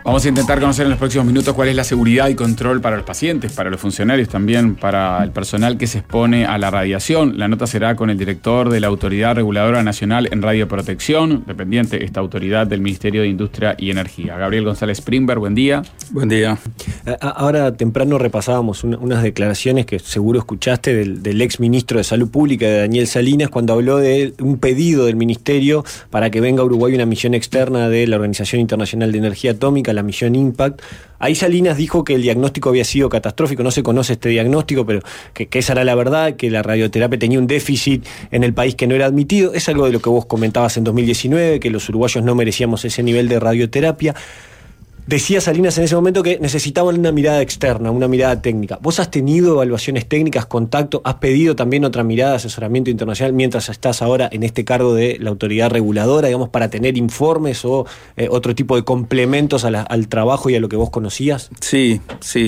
Vamos a intentar conocer en los próximos minutos cuál es la seguridad y control para los pacientes, para los funcionarios también, para el personal que se expone a la radiación. La nota será con el director de la Autoridad Reguladora Nacional en Radioprotección, dependiente esta autoridad del Ministerio de Industria y Energía. Gabriel González Springberg, buen día. Buen día. Ahora temprano repasábamos unas declaraciones que seguro escuchaste del ex ministro de Salud Pública, de Daniel Salinas, cuando habló de un pedido del Ministerio para que venga a Uruguay una misión externa de la Organización Internacional de Energía Atómica, la misión Impact. Ahí Salinas dijo que el diagnóstico había sido catastrófico, no se conoce este diagnóstico, pero que esa era la verdad, que la radioterapia tenía un déficit en el país que no era admitido. Es algo de lo que vos comentabas en 2019, que los uruguayos no merecíamos ese nivel de radioterapia. Decía Salinas en ese momento que necesitaban una mirada externa, una mirada técnica. ¿Vos has tenido evaluaciones técnicas, contacto? ¿Has pedido también otra mirada, asesoramiento internacional, mientras estás ahora en este cargo de la autoridad reguladora, digamos, para tener informes o otro tipo de complementos al trabajo y a lo que vos conocías? Sí,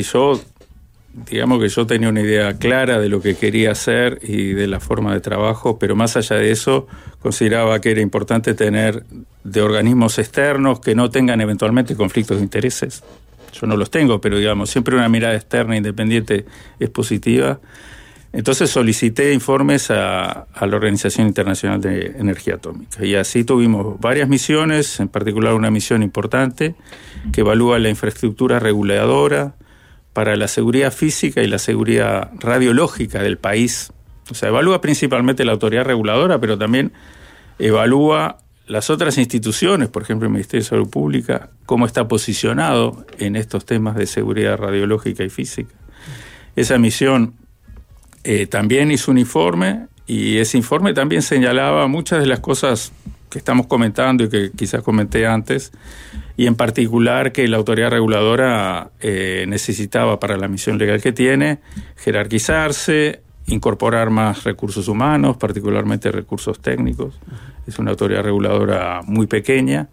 digamos que yo tenía una idea clara de lo que quería hacer y de la forma de trabajo, pero más allá de eso, consideraba que era importante tener de organismos externos que no tengan eventualmente conflictos de intereses. Yo no los tengo, pero digamos, siempre una mirada externa independiente es positiva. Entonces solicité informes a la Organización Internacional de Energía Atómica y así tuvimos varias misiones, en particular una misión importante que evalúa la infraestructura reguladora para la seguridad física y la seguridad radiológica del país. O sea, evalúa principalmente la autoridad reguladora, pero también evalúa las otras instituciones, por ejemplo el Ministerio de Salud Pública, cómo está posicionado en estos temas de seguridad radiológica y física. Esa misión también hizo un informe, y ese informe también señalaba muchas de las cosas que estamos comentando y que quizás comenté antes, y en particular que la autoridad reguladora necesitaba para la misión legal que tiene jerarquizarse, incorporar más recursos humanos, particularmente recursos técnicos. Es una autoridad reguladora muy pequeña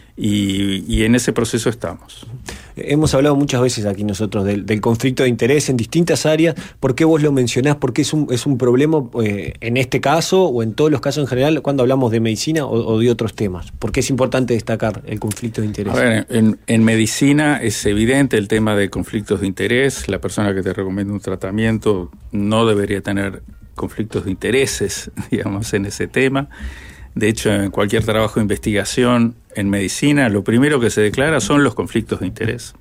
y en ese proceso estamos. Hemos hablado muchas veces aquí nosotros del conflicto de interés en distintas áreas. ¿Por qué vos lo mencionás? ¿Por qué es un problema en este caso o en todos los casos en general cuando hablamos de medicina o de otros temas? ¿Por qué es importante destacar el conflicto de interés? A ver, en medicina es evidente el tema de conflictos de interés. La persona que te recomienda un tratamiento no debería tener conflictos de intereses, digamos, en ese tema. De hecho, en cualquier trabajo de investigación en medicina, lo primero que se declara son los conflictos de interés.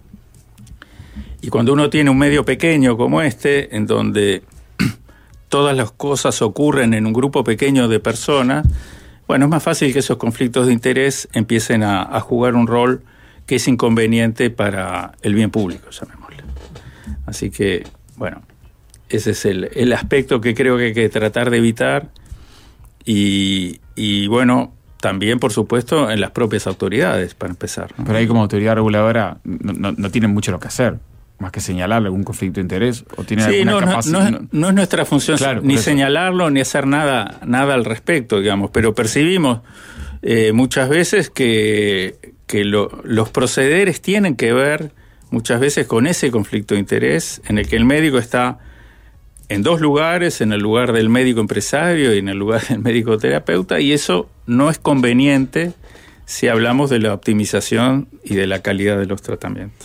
Y cuando uno tiene un medio pequeño como este, en donde todas las cosas ocurren en un grupo pequeño de personas, bueno, es más fácil que esos conflictos de interés empiecen a jugar un rol que es inconveniente para el bien público, llamémosle. Así que, bueno, ese es el aspecto que creo que hay que tratar de evitar. Y bueno, también, por supuesto, en las propias autoridades, para empezar, ¿no? Pero ahí como autoridad reguladora no tienen mucho lo que hacer, más que señalarle algún conflicto de interés, o tienen alguna capacidad. No es nuestra función, claro, ni señalarlo, ni hacer nada al respecto, digamos, pero percibimos muchas veces que los procederes tienen que ver muchas veces con ese conflicto de interés en el que el médico está en dos lugares, en el lugar del médico empresario y en el lugar del médico terapeuta, y eso no es conveniente si hablamos de la optimización y de la calidad de los tratamientos.